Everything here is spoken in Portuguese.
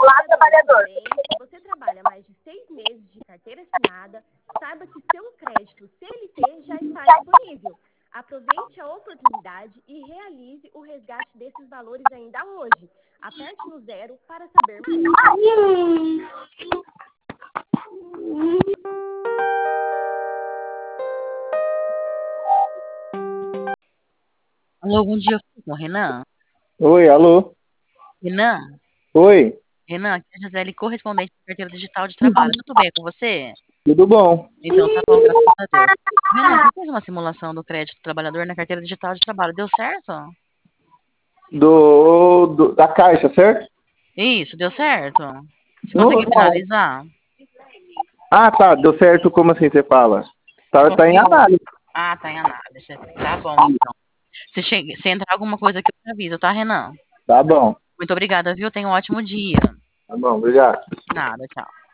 trabalhador também, se você trabalha mais de 6 meses de carteira assinada, saiba que seu crédito CLT já está disponível. Aproveite a oportunidade e realize o resgate desses valores ainda hoje. Aperte no 0 para saber mais. Alô, bom dia, eu falo com o Renan. Oi, alô? Renan, Oi, Renan, aqui é a Gisele, correspondente da carteira digital de trabalho. Tudo bem com você? tudo bom? Então, tá bom, graças a Deus. Renan, você fez uma simulação do crédito do trabalhador na carteira digital de trabalho. Deu certo? Da Caixa, certo? Isso, deu certo? Você conseguiu Não. finalizar? Ah, tá, deu certo, como assim você fala? Você Tá em conseguiu? análise. Ah, tá em análise. Tá bom, então. Se entrar alguma coisa aqui, eu te aviso, tá, Renan? Tá bom, Muito obrigada, viu? Tenha um ótimo dia. tá bom, obrigado. Nada, tchau.